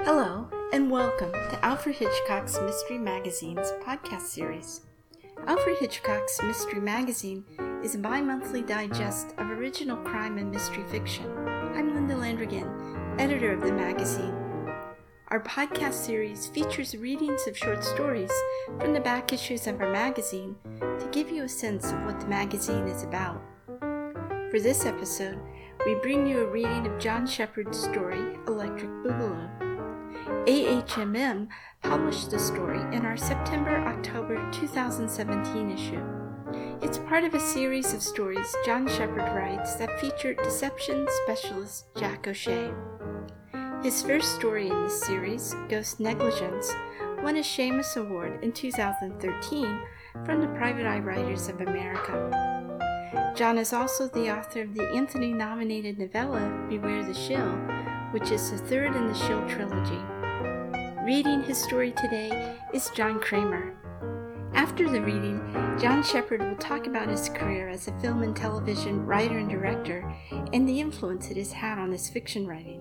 Hello, and welcome to Alfred Hitchcock's Mystery Magazine's podcast series. Alfred Hitchcock's Mystery Magazine is a bi-monthly digest of original crime and mystery fiction. I'm Linda Landrigan, editor of the magazine. Our podcast series features readings of short stories from the back issues of our magazine to give you a sense of what the magazine is about. For this episode, we bring you a reading of John Shepherd's story, Electric Boogaloo. AHMM published the story in our September-October 2017 issue. It's part of a series of stories John Shepherd writes that feature deception specialist Jack O'Shea. His first story in this series, Ghost Negligence, won a Shamus Award in 2013 from the Private Eye Writers of America. John is also the author of the Anthony-nominated novella Beware the Shill, which is the third in the Shill trilogy. Reading his story today is John Kramer. After the reading, John Shepherd will talk about his career as a film and television writer and director and the influence it has had on his fiction writing.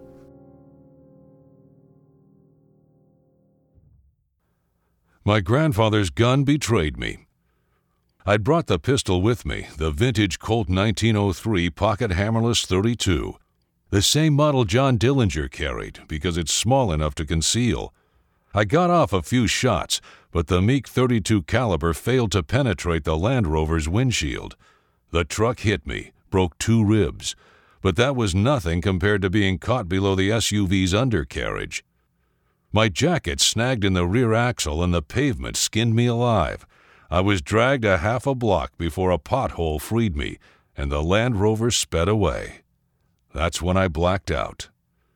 My grandfather's gun betrayed me. I'd brought the pistol with me, the vintage Colt 1903 pocket hammerless .32, the same model John Dillinger carried because it's small enough to conceal. I got off a few shots, but the meek .32 caliber failed to penetrate the Land Rover's windshield. The truck hit me, broke 2 ribs, but that was nothing compared to being caught below the SUV's undercarriage. My jacket snagged in the rear axle and the pavement skinned me alive. I was dragged a half a block before a pothole freed me, and the Land Rover sped away. That's when I blacked out.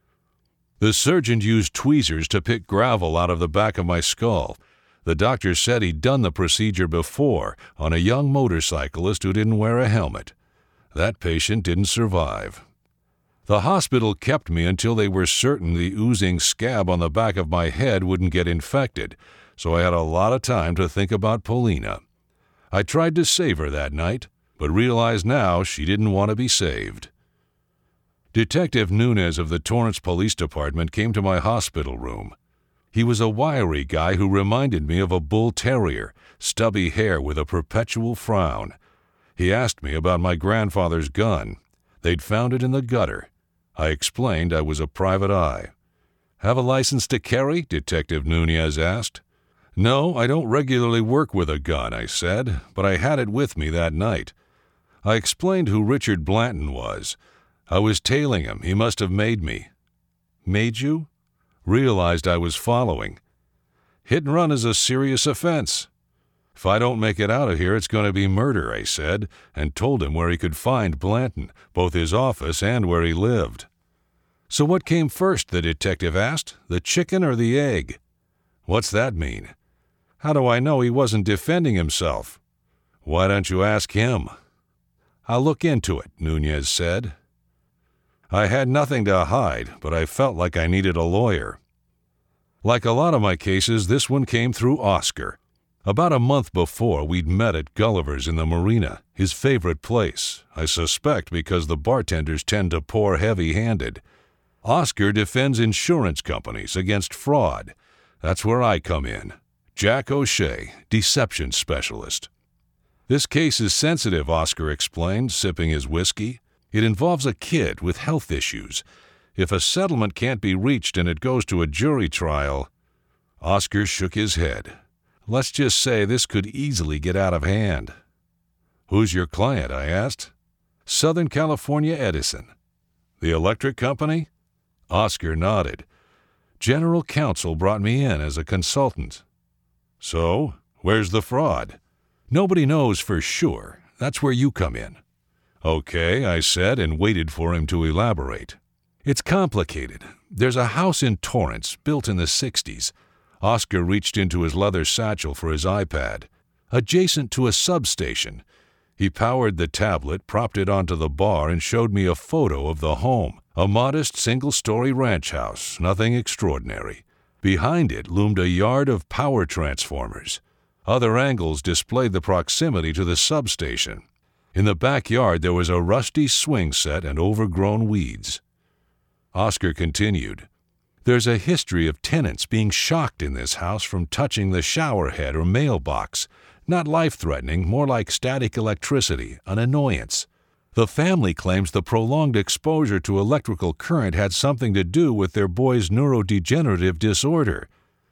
The surgeon used tweezers to pick gravel out of the back of my skull. The doctor said he'd done the procedure before on a young motorcyclist who didn't wear a helmet. That patient didn't survive. The hospital kept me until they were certain the oozing scab on the back of my head wouldn't get infected, so I had a lot of time to think about Paulina. I tried to save her that night, but realized now she didn't want to be saved. Detective Nunez of the Torrance Police Department came to my hospital room. He was a wiry guy who reminded me of a bull terrier, stubby hair with a perpetual frown. He asked me about my grandfather's gun. They'd found it in the gutter. I explained I was a private eye. "Have a license to carry?" Detective Nunez asked. "No, I don't regularly work with a gun," I said, "but I had it with me that night." I explained who Richard Blanton was. I was tailing him. He must have made me. "Made you?" Realized I was following. "Hit and run is a serious offense." "If I don't make it out of here, it's going to be murder," I said, and told him where he could find Blanton, both his office and where he lived. "So what came first?" the detective asked. "The chicken or the egg?" "What's that mean?" "How do I know he wasn't defending himself?" "Why don't you ask him?" "I'll look into it," Nunez said. I had nothing to hide, but I felt like I needed a lawyer. Like a lot of my cases, this one came through Oscar. About a month before, we'd met at Gulliver's in the Marina, his favorite place, I suspect because the bartenders tend to pour heavy-handed. Oscar defends insurance companies against fraud. That's where I come in. Jack O'Shea, deception specialist. "This case is sensitive," Oscar explained, sipping his whiskey. "It involves a kid with health issues. If a settlement can't be reached and it goes to a jury trial..." Oscar shook his head. "Let's just say this could easily get out of hand." "Who's your client?" I asked. "Southern California Edison." "The electric company?" Oscar nodded. "General counsel brought me in as a consultant." "So, where's the fraud?" "Nobody knows for sure. That's where you come in." "Okay," I said, and waited for him to elaborate. "It's complicated. There's a house in Torrance, built in the 60s. Oscar reached into his leather satchel for his iPad. Adjacent to a substation. He powered the tablet, propped it onto the bar, and showed me a photo of the home. A modest single-story ranch house, nothing extraordinary. Behind it loomed a yard of power transformers. Other angles displayed the proximity to the substation. In the backyard there was a rusty swing set and overgrown weeds. Oscar continued. There's a history of tenants being shocked in this house from touching the shower head or mailbox. Not life-threatening, more like static electricity, an annoyance. The family claims the prolonged exposure to electrical current had something to do with their boy's neurodegenerative disorder.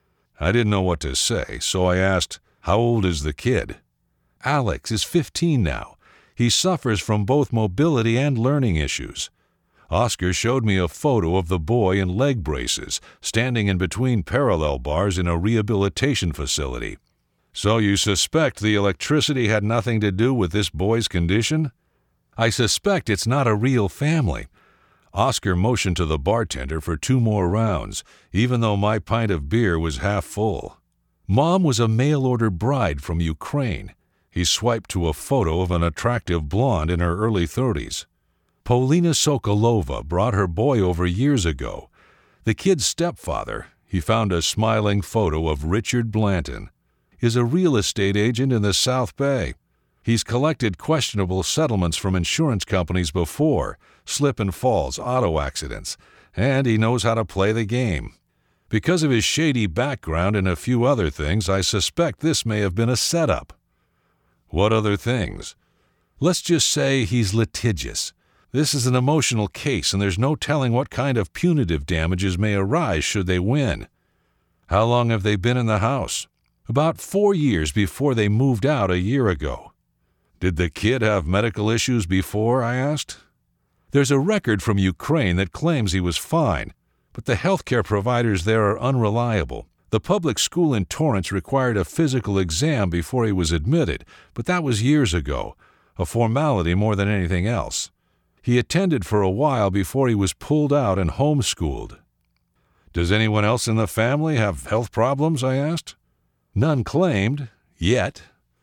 I didn't know what to say, so I asked, "How old is the kid?" "Alex is 15 now. He suffers from both mobility and learning issues." Oscar showed me a photo of the boy in leg braces, standing in between parallel bars in a rehabilitation facility. "So you suspect the electricity had nothing to do with this boy's condition?" "I suspect it's not a real family." Oscar motioned to the bartender for 2 more rounds, even though my pint of beer was half full. "Mom was a mail-order bride from Ukraine." He swiped to a photo of an attractive blonde in her early 30s. "Polina Sokolova brought her boy over years ago. The kid's stepfather," he found a smiling photo of Richard Blanton, "is a real estate agent in the South Bay. He's collected questionable settlements from insurance companies before, slip and falls, auto accidents, and he knows how to play the game. Because of his shady background and a few other things, I suspect this may have been a setup." "What other things?" "Let's just say he's litigious. This is an emotional case, and there's no telling what kind of punitive damages may arise should they win." "How long have they been in the house?" "About 4 years before they moved out a year ago." "Did the kid have medical issues before?" I asked. "There's a record from Ukraine that claims he was fine, but the healthcare providers there are unreliable. The public school in Torrance required a physical exam before he was admitted, but that was years ago, a formality more than anything else. He attended for a while before he was pulled out and homeschooled." "Does anyone else in the family have health problems?" I asked. "None claimed, yet."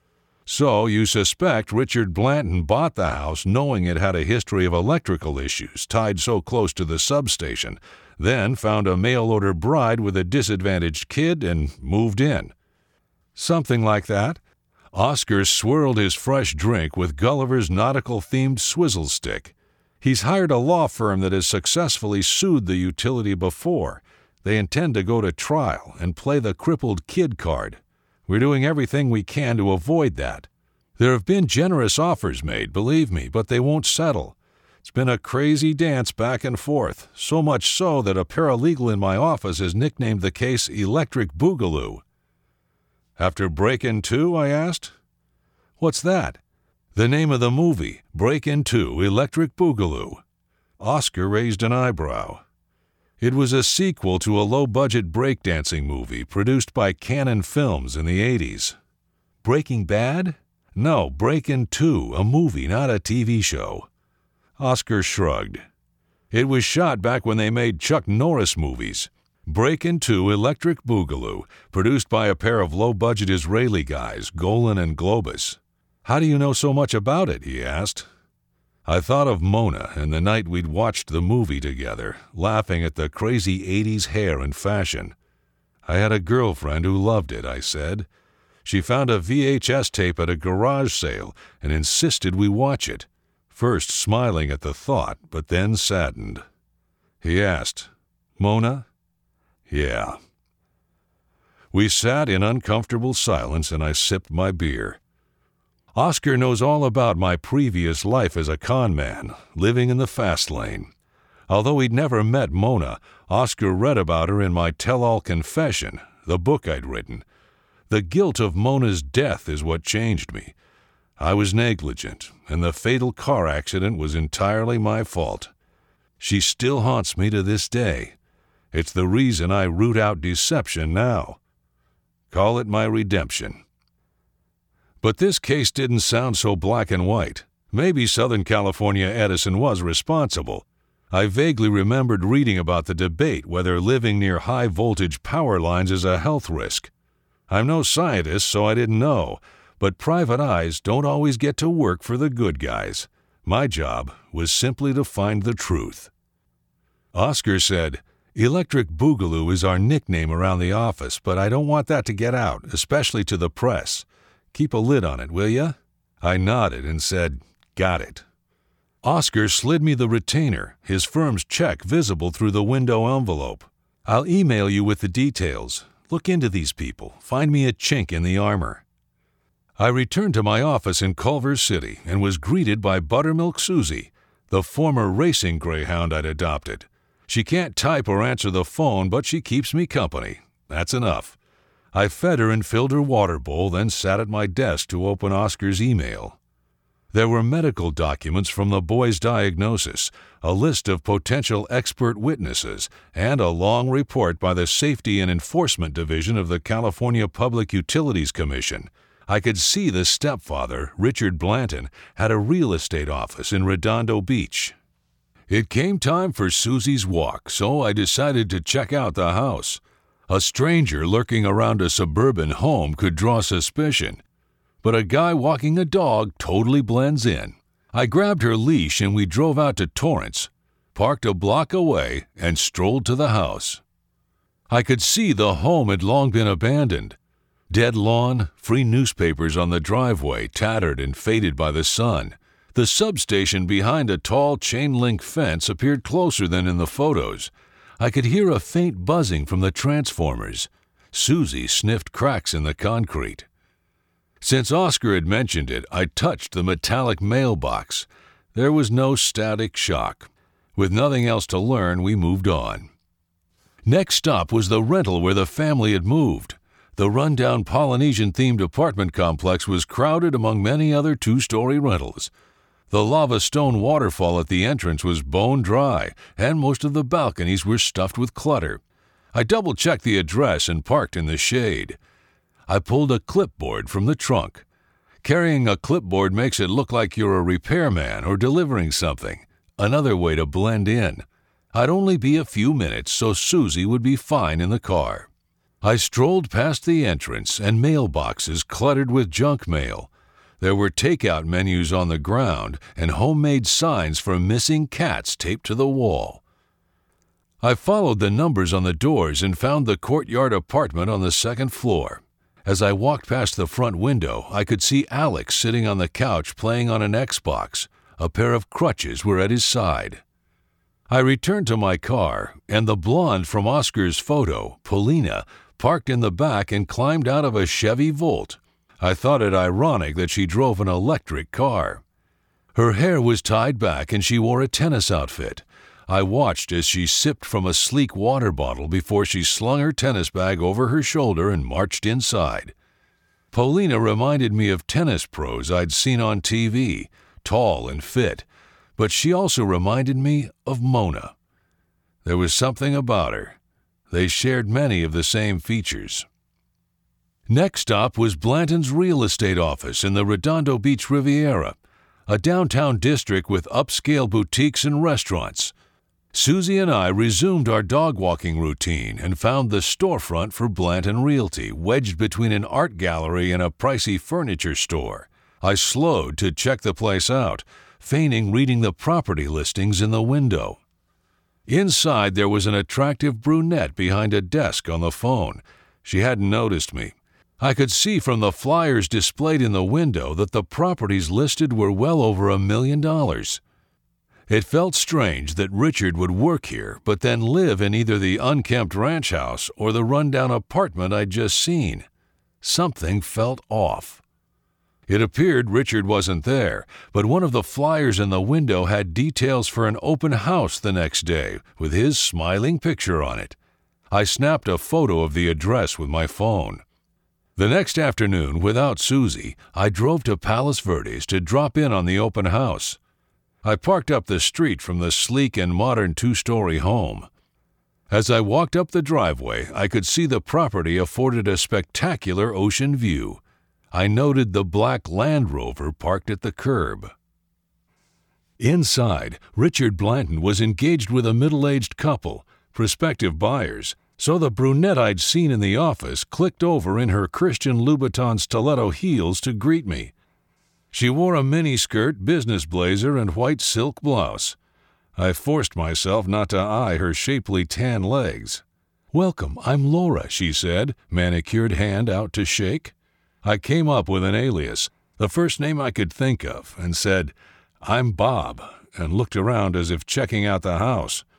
"So you suspect Richard Blanton bought the house knowing it had a history of electrical issues tied so close to the substation, then found a mail-order bride with a disadvantaged kid and moved in?" "Something like that." Oscar swirled his fresh drink with Gulliver's nautical-themed swizzle stick. "He's hired a law firm that has successfully sued the utility before. They intend to go to trial and play the crippled kid card. We're doing everything we can to avoid that. There have been generous offers made, believe me, but they won't settle. It's been a crazy dance back and forth, so much so that a paralegal in my office has nicknamed the case Electric Boogaloo." "After Breakin' 2, I asked. "What's that?" "The name of the movie, Breakin' 2, Electric Boogaloo." Oscar raised an eyebrow. "It was a sequel to a low-budget breakdancing movie produced by Cannon Films in the 80s. "Breaking Bad?" "No, Breakin' 2, a movie, not a TV show." Oscar shrugged. "It was shot back when they made Chuck Norris movies. Breakin' 2, Electric Boogaloo, produced by a pair of low-budget Israeli guys, Golan and Globus." "How do you know so much about it?" he asked. I thought of Mona and the night we'd watched the movie together, laughing at the crazy 80s hair and fashion. "I had a girlfriend who loved it," I said. "She found a VHS tape at a garage sale and insisted we watch it, first smiling at the thought, but then saddened." He asked, "Mona?" "Yeah." We sat in uncomfortable silence and I sipped my beer. Oscar knows all about my previous life as a con man, living in the fast lane. Although he'd never met Mona, Oscar read about her in my tell-all confession, the book I'd written. The guilt of Mona's death is what changed me. I was negligent, and the fatal car accident was entirely my fault. She still haunts me to this day. It's the reason I root out deception now. Call it my redemption. But this case didn't sound so black and white. Maybe Southern California Edison was responsible. I vaguely remembered reading about the debate whether living near high-voltage power lines is a health risk. I'm no scientist, so I didn't know, but private eyes don't always get to work for the good guys. My job was simply to find the truth. Oscar said, "Electric Boogaloo is our nickname around the office, but I don't want that to get out, especially to the press. Keep a lid on it, will ya?" I nodded and said, "Got it." Oscar slid me the retainer, his firm's check visible through the window envelope. I'll email you with the details. Look into these people. Find me a chink in the armor." I returned to my office in Culver City and was greeted by Buttermilk Susie, the former racing greyhound I'd adopted. She can't type or answer the phone, but she keeps me company. That's enough. I fed her and filled her water bowl, then sat at my desk to open Oscar's email. There were medical documents from the boy's diagnosis, a list of potential expert witnesses, and a long report by the Safety and Enforcement Division of the California Public Utilities Commission. I could see the stepfather, Richard Blanton, had a real estate office in Redondo Beach. It came time for Susie's walk, so I decided to check out the house. A stranger lurking around a suburban home could draw suspicion, but a guy walking a dog totally blends in. I grabbed her leash and we drove out to Torrance, parked a block away, and strolled to the house. I could see the home had long been abandoned. Dead lawn, free newspapers on the driveway, tattered and faded by the sun. The substation behind a tall chain-link fence appeared closer than in the photos. I could hear a faint buzzing from the transformers. Susie sniffed cracks in the concrete. Since Oscar had mentioned it, I touched the metallic mailbox. There was no static shock. With nothing else to learn, we moved on. Next stop was the rental where the family had moved. The rundown Polynesian-themed apartment complex was crowded among many other two-story rentals. The lava stone waterfall at the entrance was bone dry, and most of the balconies were stuffed with clutter. I double-checked the address and parked in the shade. I pulled a clipboard from the trunk. Carrying a clipboard makes it look like you're a repairman or delivering something, another way to blend in. I'd only be a few minutes, so Susie would be fine in the car. I strolled past the entrance and mailboxes cluttered with junk mail. There were takeout menus on the ground and homemade signs for missing cats taped to the wall. I followed the numbers on the doors and found the courtyard apartment on the second floor. As I walked past the front window, I could see Alex sitting on the couch playing on an Xbox. A pair of crutches were at his side. I returned to my car, and the blonde from Oscar's photo, Paulina, parked in the back and climbed out of a Chevy Volt. I thought it ironic that she drove an electric car. Her hair was tied back and she wore a tennis outfit. I watched as she sipped from a sleek water bottle before she slung her tennis bag over her shoulder and marched inside. Paulina reminded me of tennis pros I'd seen on TV, tall and fit, but she also reminded me of Mona. There was something about her. They shared many of the same features. Next stop was Blanton's real estate office in the Redondo Beach Riviera, a downtown district with upscale boutiques and restaurants. Susie and I resumed our dog-walking routine and found the storefront for Blanton Realty wedged between an art gallery and a pricey furniture store. I slowed to check the place out, feigning reading the property listings in the window. Inside, there was an attractive brunette behind a desk on the phone. She hadn't noticed me. I could see from the flyers displayed in the window that the properties listed were well over $1 million. It felt strange that Richard would work here, but then live in either the unkempt ranch house or the rundown apartment I'd just seen. Something felt off. It appeared Richard wasn't there, but one of the flyers in the window had details for an open house the next day, with his smiling picture on it. I snapped a photo of the address with my phone. The next afternoon, without Susie, I drove to Palos Verdes to drop in on the open house. I parked up the street from the sleek and modern two-story home. As I walked up the driveway, I could see the property afforded a spectacular ocean view. I noted the black Land Rover parked at the curb. Inside, Richard Blanton was engaged with a middle-aged couple, prospective buyers, so the brunette I'd seen in the office clicked over in her Christian Louboutin stiletto heels to greet me. She wore a miniskirt, business blazer, and white silk blouse. I forced myself not to eye her shapely tan legs. "Welcome, I'm Laura," she said, manicured hand out to shake. I came up with an alias, the first name I could think of, and said, "I'm Bob," and looked around as if checking out the house.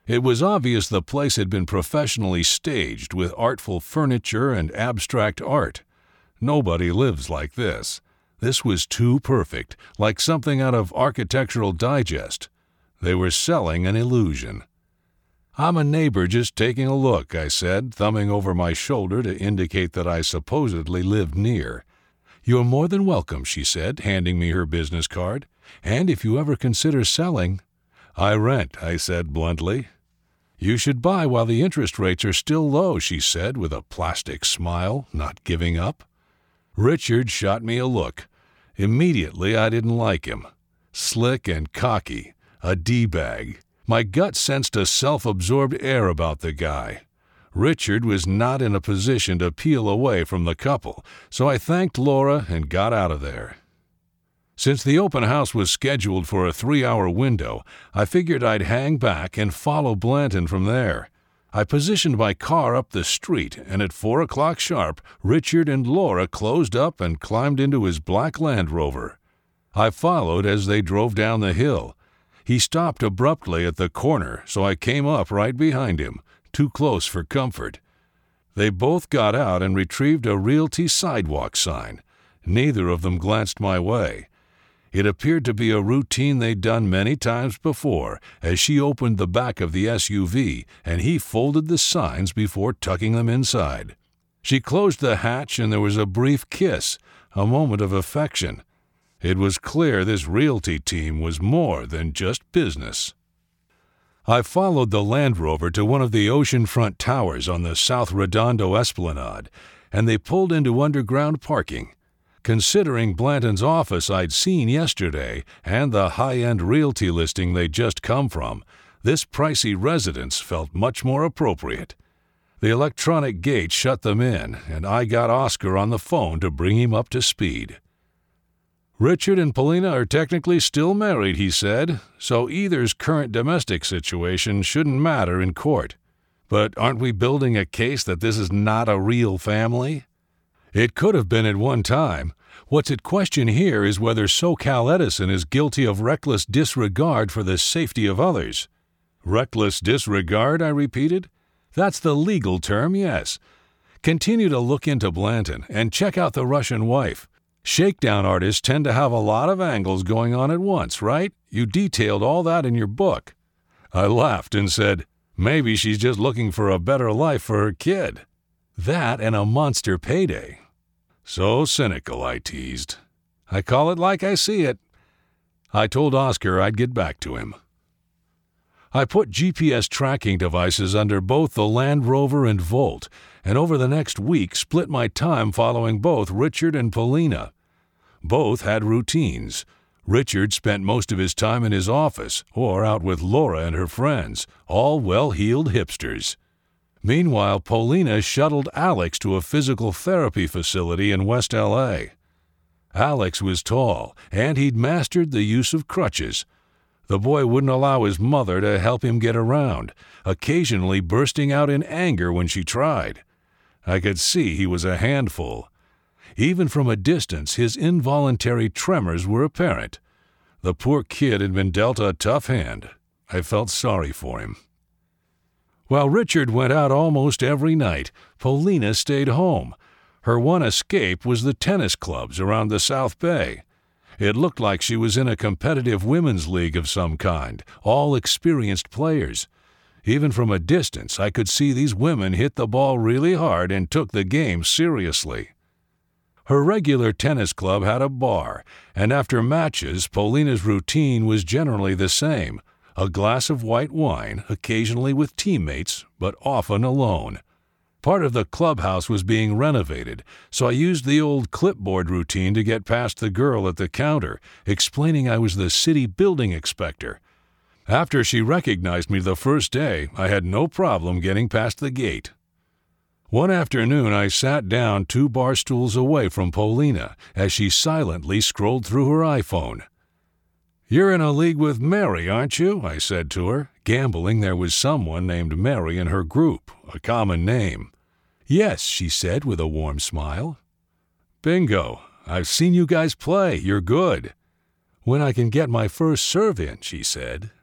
It was obvious the place had been professionally staged with artful furniture and abstract art. Nobody lives like this. This was too perfect, like something out of Architectural Digest. They were selling an illusion. "I'm a neighbor just taking a look," I said, thumbing over my shoulder to indicate that I supposedly lived near. "You're more than welcome," she said, handing me her business card. "And if you ever consider selling—" "I rent," I said bluntly. "You should buy while the interest rates are still low," she said with a plastic smile, not giving up. Richard shot me a look. Immediately I didn't like him. Slick and cocky, a D-bag. My gut sensed a self-absorbed air about the guy. Richard was not in a position to peel away from the couple, so I thanked Laura and got out of there. Since the open house was scheduled for a 3-hour window, I figured I'd hang back and follow Blanton from there. I positioned my car up the street, and at 4 o'clock sharp, Richard and Laura closed up and climbed into his black Land Rover. I followed as they drove down the hill. He stopped abruptly at the corner, so I came up right behind him, too close for comfort. They both got out and retrieved a Realty sidewalk sign. Neither of them glanced my way. It appeared to be a routine they'd done many times before, as she opened the back of the SUV and he folded the signs before tucking them inside. She closed the hatch and there was a brief kiss, a moment of affection. It was clear this Realty team was more than just business. I followed the Land Rover to one of the oceanfront towers on the South Redondo Esplanade, and they pulled into underground parking. Considering Blanton's office I'd seen yesterday and the high-end Realty listing they'd just come from, this pricey residence felt much more appropriate. The electronic gate shut them in, and I got Oscar on the phone to bring him up to speed. "Richard and Paulina are technically still married," he said, "so either's current domestic situation shouldn't matter in court. But aren't we building a case that this is not a real family? It could have been at one time. What's at question here is whether SoCal Edison is guilty of reckless disregard for the safety of others." "Reckless disregard?" I repeated. "That's the legal term, yes. Continue to look into Blanton and check out the Russian wife. Shakedown artists tend to have a lot of angles going on at once, right? You detailed all that in your book." I laughed and said, "Maybe she's just looking for a better life for her kid." "That and a monster payday." "So cynical," I teased. "I call it like I see it." I told Oscar I'd get back to him. I put GPS tracking devices under both the Land Rover and Volt, and over the next week split my time following both Richard and Paulina. Both had routines. Richard spent most of his time in his office or out with Laura and her friends, all well-heeled hipsters. Meanwhile, Paulina shuttled Alex to a physical therapy facility in West L.A. Alex was tall, and he'd mastered the use of crutches. The boy wouldn't allow his mother to help him get around, occasionally bursting out in anger when she tried. I could see he was a handful. Even from a distance, his involuntary tremors were apparent. The poor kid had been dealt a tough hand. I felt sorry for him. While Richard went out almost every night, Paulina stayed home. Her one escape was the tennis clubs around the South Bay. It looked like she was in a competitive women's league of some kind, all experienced players. Even from a distance, I could see these women hit the ball really hard and took the game seriously. Her regular tennis club had a bar, and after matches, Paulina's routine was generally the same: a glass of white wine, occasionally with teammates, but often alone. Part of the clubhouse was being renovated, so I used the old clipboard routine to get past the girl at the counter, explaining I was the city building inspector. After she recognized me the first day, I had no problem getting past the gate. One afternoon, I sat down 2 bar stools away from Paulina as she silently scrolled through her iPhone. "You're in a league with Mary, aren't you?" I said to her, gambling there was someone named Mary in her group, a common name. "Yes," she said with a warm smile. "Bingo. I've seen you guys play. You're good." "When I can get my first serve in," she said.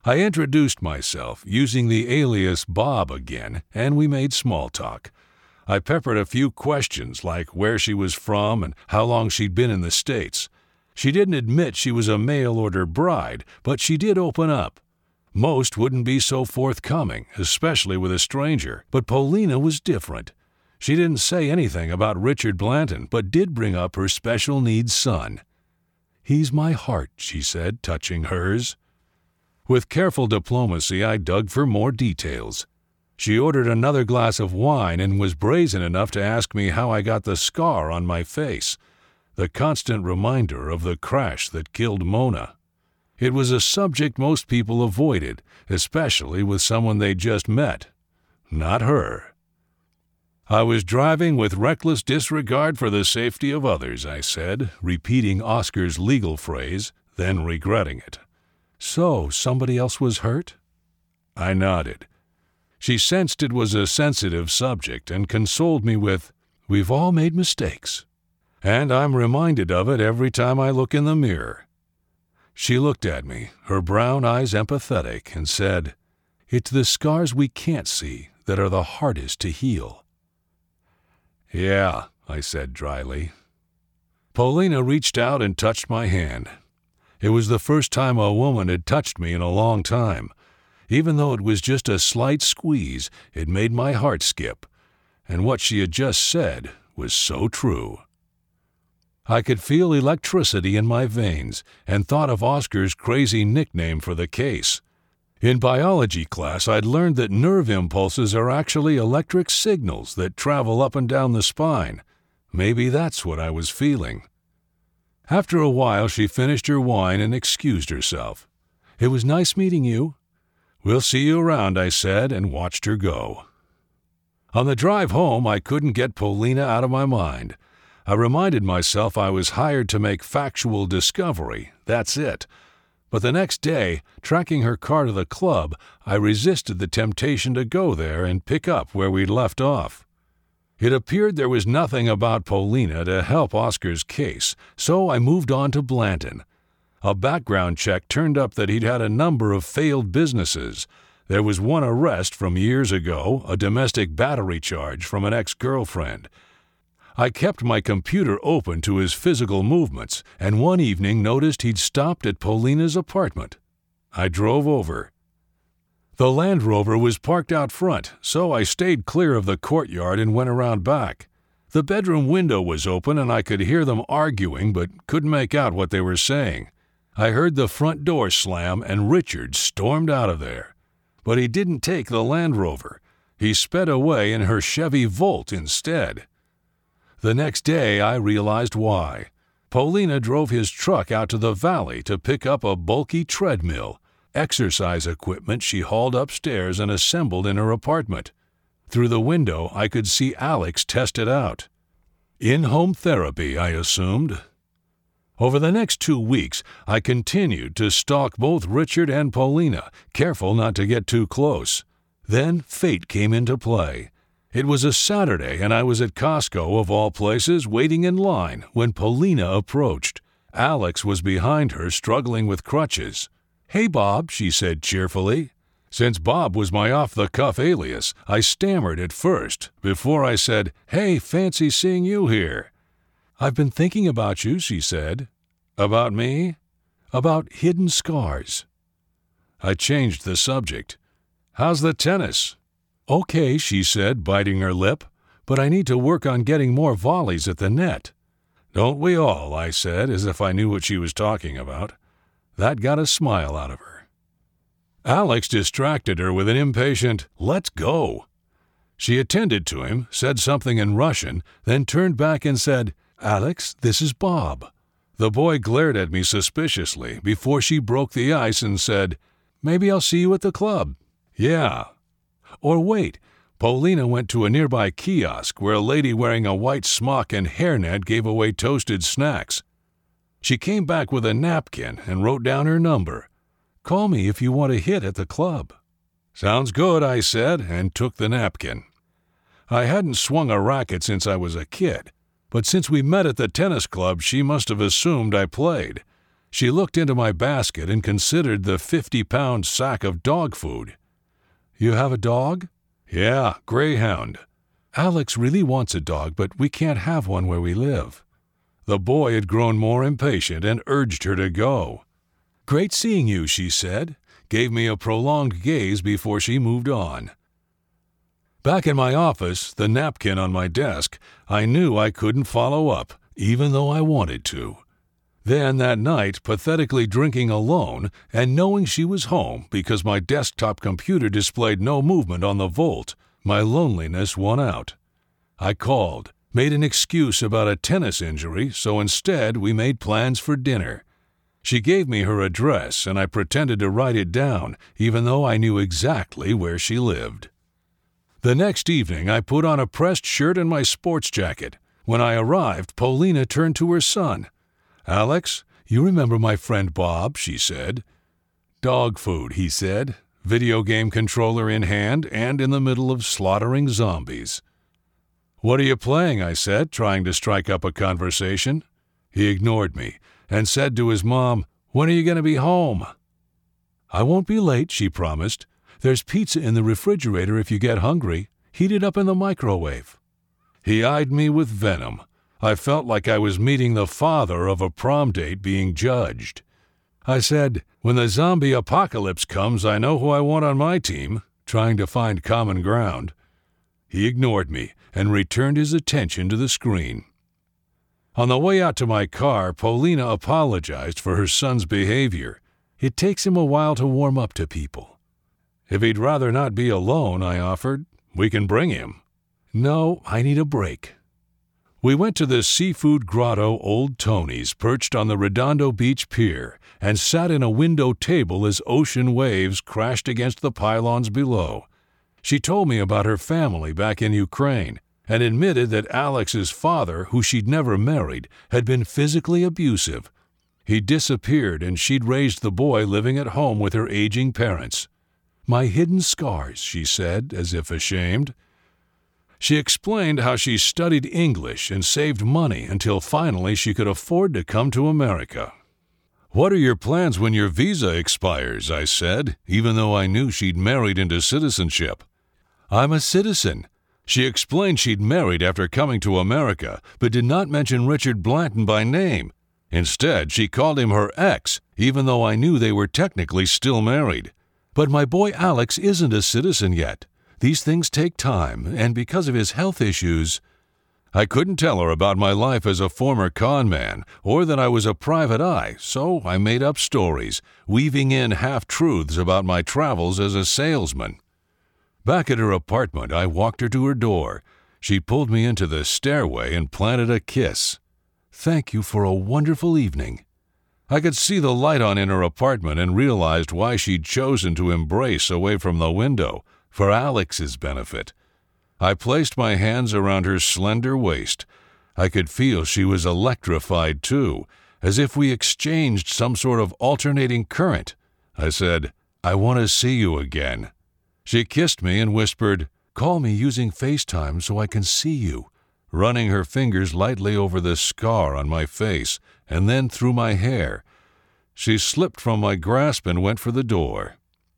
I introduced myself, using the alias Bob again, and we made small talk. I peppered a few questions like where she was from and how long she'd been in the States. She didn't admit she was a mail-order bride, but she did open up. Most wouldn't be so forthcoming, especially with a stranger, but Polina was different. She didn't say anything about Richard Blanton, but did bring up her special needs son. "He's my heart," she said, touching hers. With careful diplomacy, I dug for more details. She ordered another glass of wine and was brazen enough to ask me how I got the scar on my face, the constant reminder of the crash that killed Mona. It was a subject most people avoided, especially with someone they just met. Not her. "I was driving with reckless disregard for the safety of others," I said, repeating Oscar's legal phrase, then regretting it. "So, somebody else was hurt?" I nodded. She sensed it was a sensitive subject and consoled me with, "We've all made mistakes. And I'm reminded of it every time I look in the mirror." She looked at me, her brown eyes empathetic, and said, "It's the scars we can't see that are the hardest to heal." "Yeah," I said dryly. Polina reached out and touched my hand. It was the first time a woman had touched me in a long time. Even though it was just a slight squeeze, it made my heart skip. And what she had just said was so true. I could feel electricity in my veins and thought of Oscar's crazy nickname for the case. In biology class, I'd learned that nerve impulses are actually electric signals that travel up and down the spine. Maybe that's what I was feeling. After a while, she finished her wine and excused herself. "It was nice meeting you." "We'll see you around," I said, and watched her go. On the drive home, I couldn't get Polina out of my mind. I reminded myself I was hired to make factual discovery, that's it. But the next day, tracking her car to the club, I resisted the temptation to go there and pick up where we'd left off. It appeared there was nothing about Polina to help Oscar's case, so I moved on to Blanton. A background check turned up that he'd had a number of failed businesses. There was one arrest from years ago, a domestic battery charge from an ex-girlfriend. I kept my computer open to his physical movements, and one evening noticed he'd stopped at Polina's apartment. I drove over. The Land Rover was parked out front, so I stayed clear of the courtyard and went around back. The bedroom window was open and I could hear them arguing but couldn't make out what they were saying. I heard the front door slam and Richard stormed out of there. But he didn't take the Land Rover. He sped away in her Chevy Volt instead. The next day I realized why. Polina drove his truck out to the valley to pick up a bulky treadmill, exercise equipment she hauled upstairs and assembled in her apartment. Through the window I could see Alex test it out. In-home therapy, I assumed. Over the next 2 weeks, I continued to stalk both Richard and Polina, careful not to get too close. Then fate came into play. It was a Saturday, and I was at Costco, of all places, waiting in line when Polina approached. Alex was behind her, struggling with crutches. "Hey, Bob," she said cheerfully. Since Bob was my off-the-cuff alias, I stammered at first, before I said, "Hey, fancy seeing you here." "I've been thinking about you," she said. "About me?" "About hidden scars." I changed the subject. "How's the tennis?" "Okay," she said, biting her lip, "but I need to work on getting more volleys at the net." "Don't we all?" I said, as if I knew what she was talking about. That got a smile out of her. Alex distracted her with an impatient, "Let's go." She attended to him, said something in Russian, then turned back and said, "Alex, this is Bob." The boy glared at me suspiciously before she broke the ice and said, "Maybe I'll see you at the club." "Yeah." Or wait, Polina went to a nearby kiosk where a lady wearing a white smock and hairnet gave away toasted snacks. She came back with a napkin and wrote down her number. "Call me if you want to hit at the club." "Sounds good," I said, and took the napkin. I hadn't swung a racket since I was a kid, but since we met at the tennis club, she must have assumed I played. She looked into my basket and considered the 50-pound sack of dog food. "You have a dog?" "Yeah, greyhound." "Alex really wants a dog, but we can't have one where we live." The boy had grown more impatient and urged her to go. "Great seeing you," she said, gave me a prolonged gaze before she moved on. Back in my office, the napkin on my desk, I knew I couldn't follow up, even though I wanted to. Then that night, pathetically drinking alone and knowing she was home because my desktop computer displayed no movement on the volt, my loneliness won out. I called, made an excuse about a tennis injury, so instead we made plans for dinner. She gave me her address, and I pretended to write it down, even though I knew exactly where she lived. The next evening, I put on a pressed shirt and my sports jacket. When I arrived, Paulina turned to her son. "Alex, you remember my friend Bob," she said. "Dog food," he said, video game controller in hand and in the middle of slaughtering zombies. "What are you playing?" I said, trying to strike up a conversation. He ignored me and said to his mom, "When are you going to be home?" "I won't be late," she promised. "There's pizza in the refrigerator if you get hungry. Heat it up in the microwave." He eyed me with venom. I felt like I was meeting the father of a prom date being judged. I said, "When the zombie apocalypse comes, I know who I want on my team," trying to find common ground. He ignored me and returned his attention to the screen. On the way out to my car, Paulina apologized for her son's behavior. It takes him a while to warm up to people. "If he'd rather not be alone," I offered, "we can bring him." "No, I need a break." We went to the seafood grotto Old Tony's, perched on the Redondo Beach Pier, and sat in a window table as ocean waves crashed against the pylons below. She told me about her family back in Ukraine, and admitted that Alex's father, who she'd never married, had been physically abusive. He disappeared, and she'd raised the boy living at home with her aging parents. "My hidden scars," she said, as if ashamed. She explained how she studied English and saved money until finally she could afford to come to America. "What are your plans when your visa expires?" I said, even though I knew she'd married into citizenship. "I'm a citizen." She explained she'd married after coming to America, but did not mention Richard Blanton by name. Instead, she called him her ex, even though I knew they were technically still married. "But my boy Alex isn't a citizen yet. These things take time, and because of his health issues—" I couldn't tell her about my life as a former con man, or that I was a private eye, so I made up stories, weaving in half-truths about my travels as a salesman. Back at her apartment, I walked her to her door. She pulled me into the stairway and planted a kiss. "Thank you for a wonderful evening." I could see the light on in her apartment and realized why she'd chosen to embrace away from the window, for Alex's benefit. I placed my hands around her slender waist. I could feel she was electrified too, as if we exchanged some sort of alternating current. I said, "I want to see you again." She kissed me and whispered, "Call me using FaceTime so I can see you," running her fingers lightly over the scar on my face and then through my hair. She slipped from my grasp and went for the door.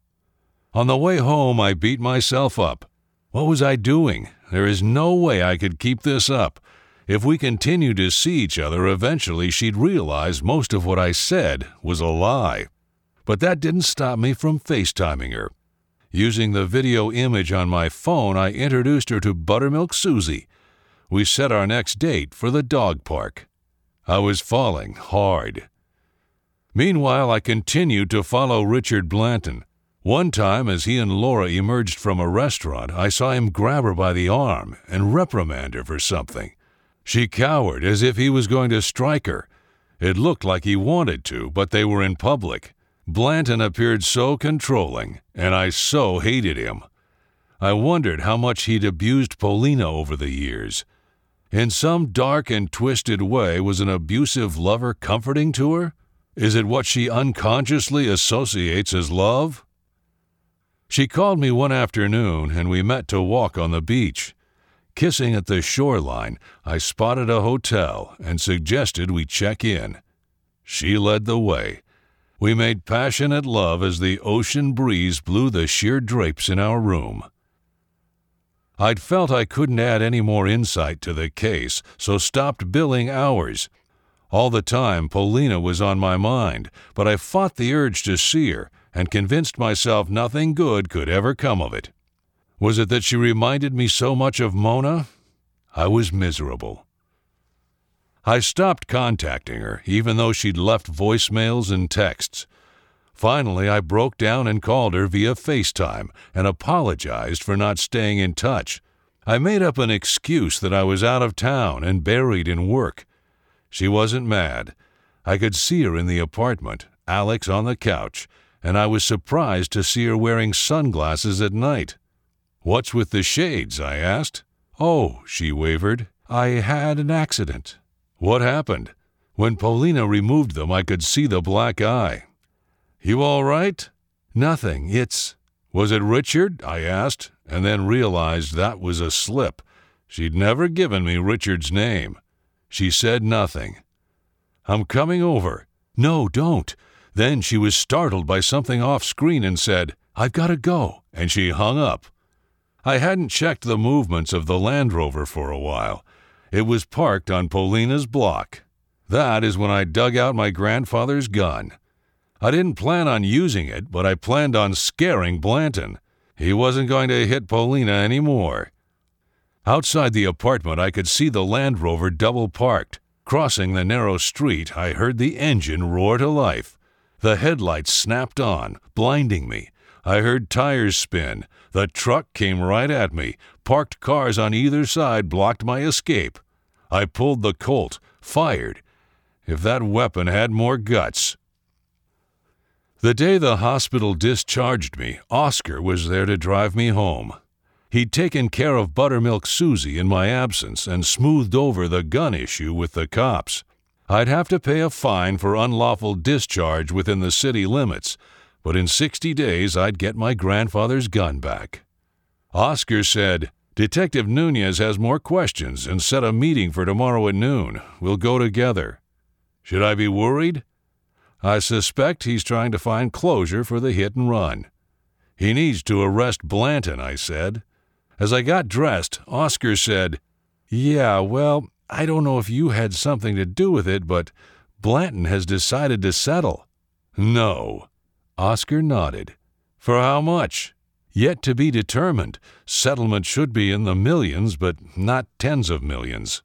On the way home, I beat myself up. What was I doing? There is no way I could keep this up. If we continued to see each other, eventually she'd realize most of what I said was a lie. But that didn't stop me from FaceTiming her. Using the video image on my phone, I introduced her to Buttermilk Susie. We set our next date for the dog park. I was falling hard. Meanwhile, I continued to follow Richard Blanton. One time, as he and Laura emerged from a restaurant, I saw him grab her by the arm and reprimand her for something. She cowered as if he was going to strike her. It looked like he wanted to, but they were in public. Blanton appeared so controlling, and I so hated him. I wondered how much he'd abused Paulina over the years. In some dark and twisted way, was an abusive lover comforting to her? Is it what she unconsciously associates as love? She called me one afternoon, and we met to walk on the beach. Kissing at the shoreline, I spotted a hotel and suggested we check in. She led the way. We made passionate love as the ocean breeze blew the sheer drapes in our room. I'd felt I couldn't add any more insight to the case, so stopped billing hours. All the time, Polina was on my mind, but I fought the urge to see her and convinced myself nothing good could ever come of it. Was it that she reminded me so much of Mona? I was miserable. I stopped contacting her, even though she'd left voicemails and texts. Finally, I broke down and called her via FaceTime and apologized for not staying in touch. I made up an excuse that I was out of town and buried in work. She wasn't mad. I could see her in the apartment, Alex on the couch, and I was surprised to see her wearing sunglasses at night. "What's with the shades?" I asked. "Oh," she wavered, "I had an accident." "What happened?" When Polina removed them, I could see the black eye. "You all right?" "Nothing. Was it Richard?" I asked, and then realized that was a slip. She'd never given me Richard's name. She said nothing. "I'm coming over." "No, don't." Then she was startled by something off screen and said, "I've got to go," and she hung up. I hadn't checked the movements of the Land Rover for a while. It was parked on Polina's block. That is when I dug out my grandfather's gun. I didn't plan on using it, but I planned on scaring Blanton. He wasn't going to hit Polina anymore. Outside the apartment, I could see the Land Rover double parked. Crossing the narrow street, I heard the engine roar to life. The headlights snapped on, blinding me. I heard tires spin. The truck came right at me. Parked cars on either side blocked my escape. I pulled the Colt, fired. If that weapon had more guts. The day the hospital discharged me, Oscar was there to drive me home. He'd taken care of Buttermilk Susie in my absence and smoothed over the gun issue with the cops. I'd have to pay a fine for unlawful discharge within the city limits, but in 60 days I'd get my grandfather's gun back. Oscar said, "Detective Nunez has more questions and set a meeting for tomorrow at noon. We'll go together." Should I be worried? I suspect he's trying to find closure for the hit and run. He needs to arrest Blanton, I said. As I got dressed, Oscar said, "Yeah, well, I don't know if you had something to do with it, but Blanton has decided to settle." "No." Oscar nodded. "For how much?" "Yet to be determined. Settlement should be in the millions, but not tens of millions."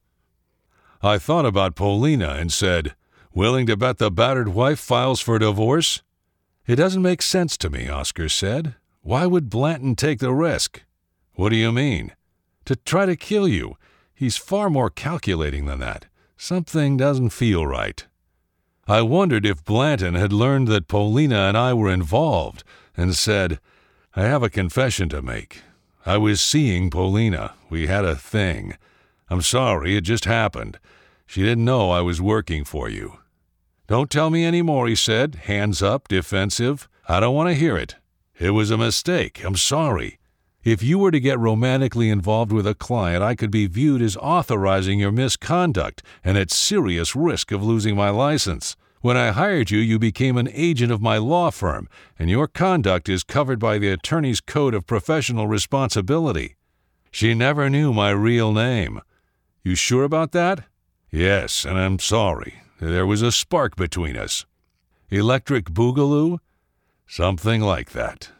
I thought about Polina and said, "Willing to bet the battered wife files for divorce?" "It doesn't make sense to me," Oscar said. "Why would Blanton take the risk?" "What do you mean?" "To try to kill you. He's far more calculating than that. Something doesn't feel right." I wondered if Blanton had learned that Polina and I were involved and said, "I have a confession to make. I was seeing Polina. We had a thing. I'm sorry, it just happened. She didn't know I was working for you." "Don't tell me any more," he said, hands up, defensive. "I don't want to hear it. It was a mistake. I'm sorry. If you were to get romantically involved with a client, I could be viewed as authorizing your misconduct and at serious risk of losing my license. When I hired you, you became an agent of my law firm, and your conduct is covered by the attorney's code of professional responsibility. She never knew my real name." "You sure about that?" "Yes, and I'm sorry. There was a spark between us." "Electric boogaloo?" "Something like that."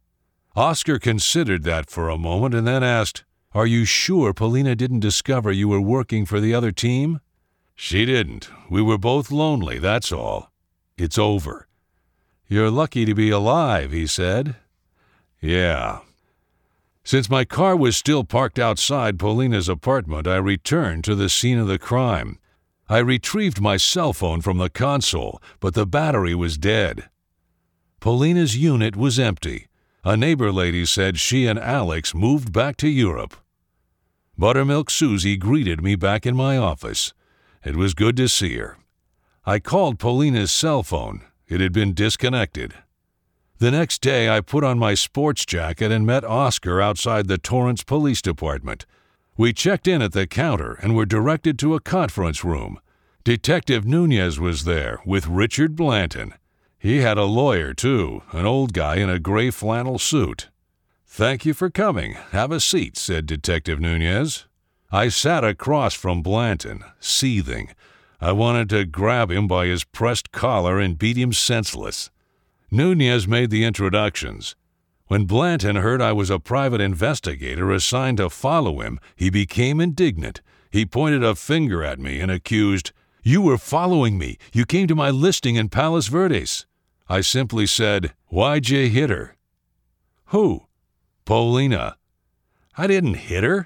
Oscar considered that for a moment and then asked, "Are you sure Polina didn't discover you were working for the other team?" "She didn't. We were both lonely, that's all. It's over." "You're lucky to be alive," he said. "Yeah." Since my car was still parked outside Polina's apartment, I returned to the scene of the crime. I retrieved my cell phone from the console, but the battery was dead. Polina's unit was empty. A neighbor lady said she and Alex moved back to Europe. Buttermilk Susie greeted me back in my office. It was good to see her. I called Polina's cell phone. It had been disconnected. The next day, I put on my sports jacket and met Oscar outside the Torrance Police Department. We checked in at the counter and were directed to a conference room. Detective Nunez was there with Richard Blanton. He had a lawyer, too, an old guy in a gray flannel suit. "Thank you for coming. Have a seat," said Detective Nunez. I sat across from Blanton, seething. I wanted to grab him by his pressed collar and beat him senseless. Nunez made the introductions. When Blanton heard I was a private investigator assigned to follow him, he became indignant. He pointed a finger at me and accused, "You were following me. You came to my listing in Palos Verdes." I simply said, "Why'd you hit her?" "Who?" "Paulina." "I didn't hit her."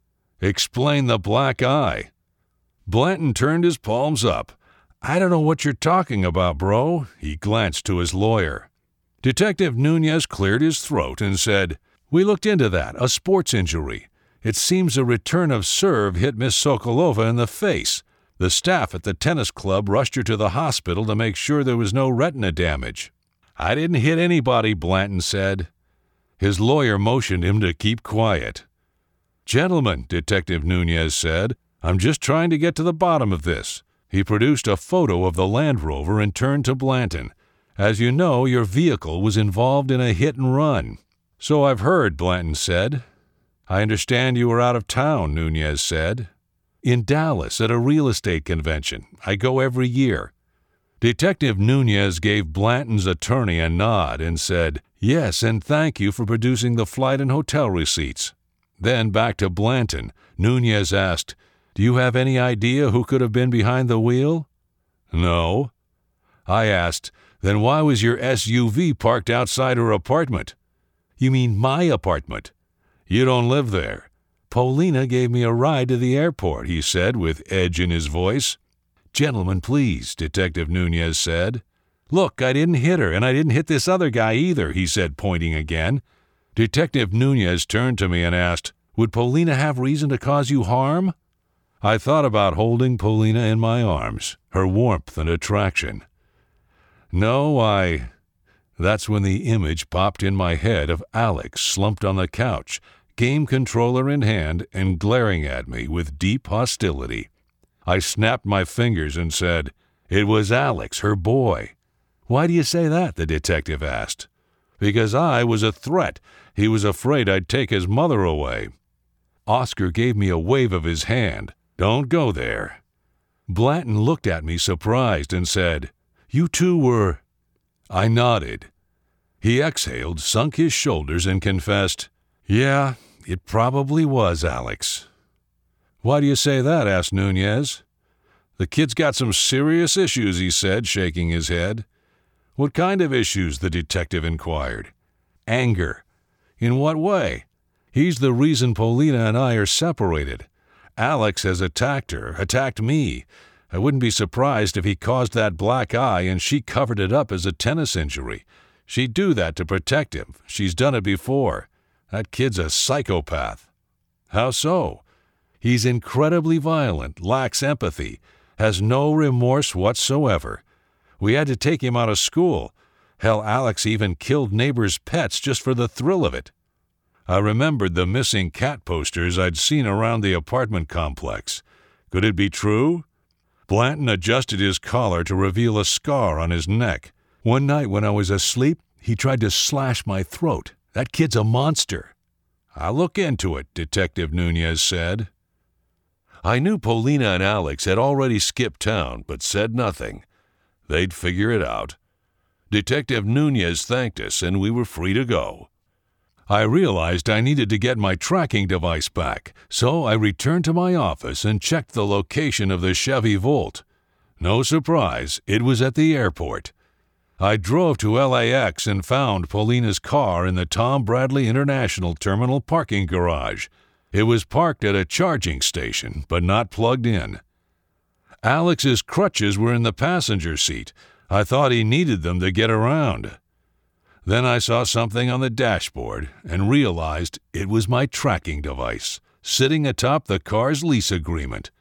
"Explain the black eye." Blanton turned his palms up. "I don't know what you're talking about, bro." He glanced to his lawyer. Detective Nunez cleared his throat and said, "We looked into that, a sports injury. It seems a return of serve hit Miss Sokolova in the face. The staff at the tennis club rushed her to the hospital to make sure there was no retina damage." "I didn't hit anybody," Blanton said. His lawyer motioned him to keep quiet. "Gentlemen," Detective Nunez said, "I'm just trying to get to the bottom of this." He produced a photo of the Land Rover and turned to Blanton. "As you know, your vehicle was involved in a hit and run." "So I've heard," Blanton said. "I understand you were out of town," Nunez said. "In Dallas at a real estate convention. I go every year." Detective Nunez gave Blanton's attorney a nod and said, "Yes, and thank you for producing the flight and hotel receipts." Then back to Blanton, Nunez asked, "Do you have any idea who could have been behind the wheel?" "No." I asked, "Then why was your SUV parked outside her apartment?" "You mean my apartment?" "You don't live there." "Paulina gave me a ride to the airport," he said with edge in his voice. "Gentlemen, please," Detective Nunez said. "Look, I didn't hit her, and I didn't hit this other guy either," he said, pointing again. Detective Nunez turned to me and asked, "Would Paulina have reason to cause you harm?" I thought about holding Paulina in my arms, her warmth and attraction. No, That's when the image popped in my head of Alex slumped on the couch, game controller in hand and glaring at me with deep hostility. I snapped my fingers and said, "It was Alex, her boy." "Why do you say that?" the detective asked. "Because I was a threat. He was afraid I'd take his mother away." Oscar gave me a wave of his hand. "Don't go there." Blanton looked at me surprised and said, "You two were—" I nodded. He exhaled, sunk his shoulders, and confessed, "Yeah, it probably was Alex." "Why do you say that?" asked Nunez. "The kid's got some serious issues," he said, shaking his head. "What kind of issues?" the detective inquired. "Anger." "In what way?" "He's the reason Paulina and I are separated. Alex has attacked me. I wouldn't be surprised if he caused that black eye and she covered it up as a tennis injury. She'd do that to protect him. She's done it before. That kid's a psychopath." "How so?" "He's incredibly violent, lacks empathy, has no remorse whatsoever. We had to take him out of school. Hell, Alex even killed neighbors' pets just for the thrill of it." I remembered the missing cat posters I'd seen around the apartment complex. Could it be true? Blanton adjusted his collar to reveal a scar on his neck. "One night when I was asleep, he tried to slash my throat. That kid's a monster." "I'll look into it," Detective Nunez said. I knew Paulina and Alex had already skipped town, but said nothing. They'd figure it out. Detective Nunez thanked us, and we were free to go. I realized I needed to get my tracking device back, so I returned to my office and checked the location of the Chevy Volt. No surprise, it was at the airport. I drove to LAX and found Paulina's car in the Tom Bradley International Terminal parking garage. It was parked at a charging station, but not plugged in. Alex's crutches were in the passenger seat. I thought he needed them to get around. Then I saw something on the dashboard and realized it was my tracking device, sitting atop the car's lease agreement.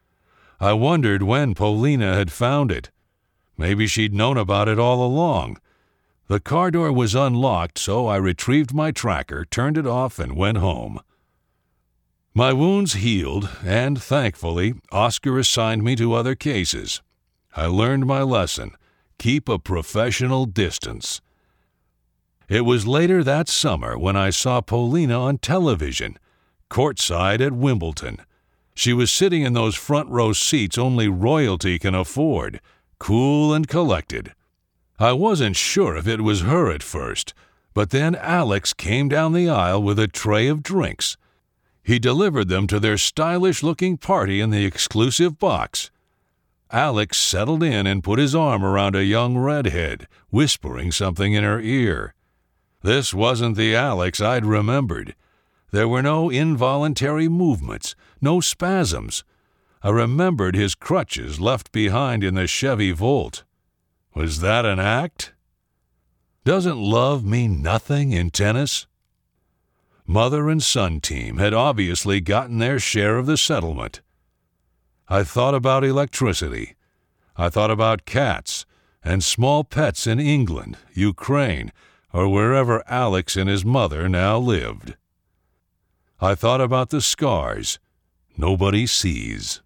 I wondered when Paulina had found it. Maybe she'd known about it all along. The car door was unlocked, so I retrieved my tracker, turned it off, and went home. My wounds healed, and thankfully, Oscar assigned me to other cases. I learned my lesson: keep a professional distance. It was later that summer when I saw Polina on television, courtside at Wimbledon. She was sitting in those front row seats only royalty can afford, cool and collected. I wasn't sure if it was her at first, but then Alex came down the aisle with a tray of drinks. He delivered them to their stylish-looking party in the exclusive box. Alex settled in and put his arm around a young redhead, whispering something in her ear. This wasn't the Alex I'd remembered. There were no involuntary movements, no spasms. I remembered his crutches left behind in the Chevy Volt. Was that an act? Doesn't love mean nothing in tennis? Mother and son team had obviously gotten their share of the settlement. I thought about electricity. I thought about cats and small pets in England, Ukraine, or wherever Alex and his mother now lived. I thought about the scars nobody sees.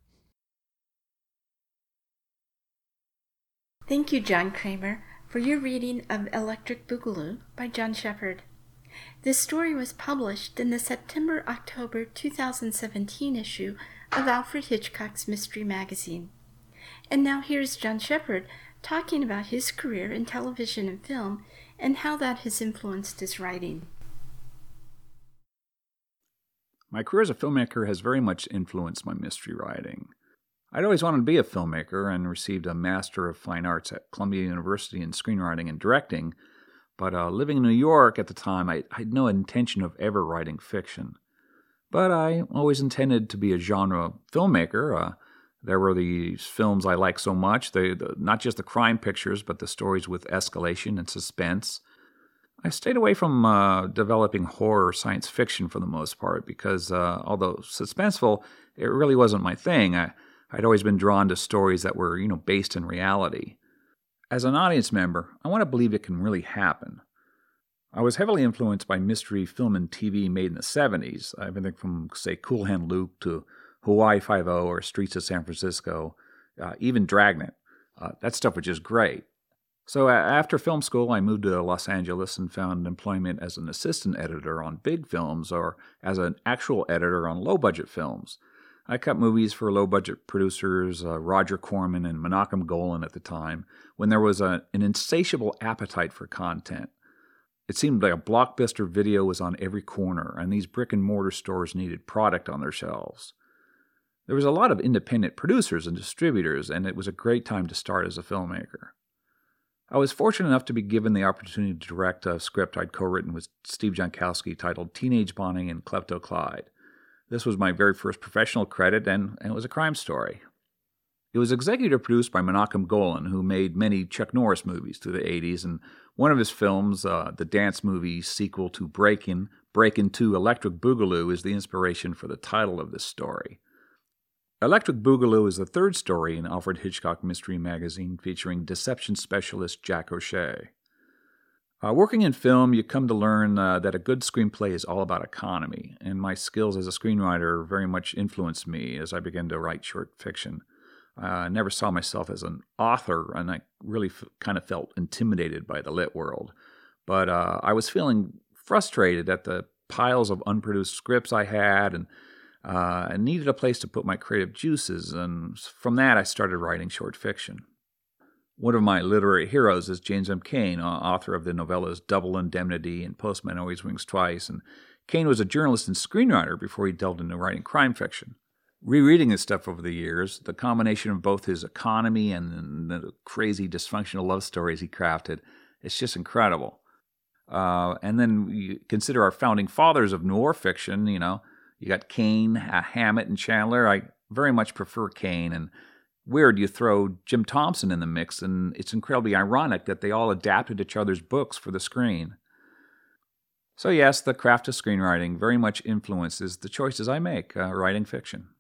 Thank you, John Kramer, for your reading of Electric Boogaloo by John Shepherd. This story was published in the September-October 2017 issue of Alfred Hitchcock's Mystery Magazine. And now here's John Shepherd talking about his career in television and film and how that has influenced his writing. My career as a filmmaker has very much influenced my mystery writing. I'd always wanted to be a filmmaker and received a Master of Fine Arts at Columbia University in screenwriting and directing, but living in New York at the time, I had no intention of ever writing fiction. But I always intended to be a genre filmmaker. There were these films I liked so much, not just the crime pictures, but the stories with escalation and suspense. I stayed away from developing horror science fiction for the most part because, although suspenseful, it really wasn't my thing. I'd always been drawn to stories that were, based in reality. As an audience member, I want to believe it can really happen. I was heavily influenced by mystery film and TV made in the 70s. Everything from, say, Cool Hand Luke to Hawaii Five-0 or Streets of San Francisco, even Dragnet. That stuff was just great. So after film school, I moved to Los Angeles and found employment as an assistant editor on big films or as an actual editor on low-budget films. I cut movies for low-budget producers, Roger Corman and Menachem Golan at the time, when there was an insatiable appetite for content. It seemed like a blockbuster video was on every corner, and these brick-and-mortar stores needed product on their shelves. There was a lot of independent producers and distributors, and it was a great time to start as a filmmaker. I was fortunate enough to be given the opportunity to direct a script I'd co-written with Steve Jankowski titled Teenage Bonnie and Klepto Clyde. This was my very first professional credit, and it was a crime story. It was executive produced by Menachem Golan, who made many Chuck Norris movies through the 80s, and one of his films, the dance movie sequel to Breakin' 2 Electric Boogaloo, is the inspiration for the title of this story. Electric Boogaloo is the third story in Alfred Hitchcock Mystery Magazine featuring deception specialist Jack O'Shea. Working in film, you come to learn that a good screenplay is all about economy, and my skills as a screenwriter very much influenced me as I began to write short fiction. I never saw myself as an author, and I really kind of felt intimidated by the lit world. But I was feeling frustrated at the piles of unproduced scripts I had, and I needed a place to put my creative juices, and from that I started writing short fiction. One of my literary heroes is James M. Cain, author of the novellas Double Indemnity and Postman Always Rings Twice, and Cain was a journalist and screenwriter before he delved into writing crime fiction. Rereading his stuff over the years, the combination of both his economy and the crazy dysfunctional love stories he crafted, it's just incredible. And then you consider our founding fathers of noir fiction, you got Cain, Hammett, and Chandler. I very much prefer Cain, and weird, you throw Jim Thompson in the mix, and it's incredibly ironic that they all adapted each other's books for the screen. So yes, the craft of screenwriting very much influences the choices I make writing fiction.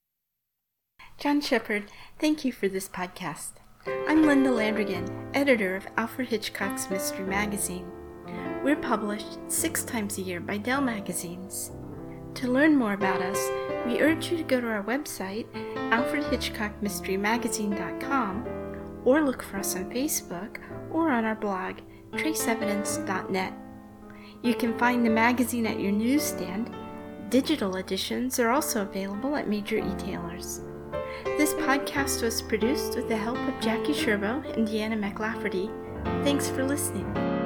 John Shepherd, thank you for this podcast. I'm Linda Landrigan, editor of Alfred Hitchcock's Mystery Magazine. We're published 6 times a year by Dell Magazines. To learn more about us, we urge you to go to our website, alfredhitchcockmysterymagazine.com, or look for us on Facebook or on our blog, traceevidence.net. You can find the magazine at your newsstand. Digital editions are also available at major e-tailers. This podcast was produced with the help of Jackie Sherbo and Deanna McLafferty. Thanks for listening.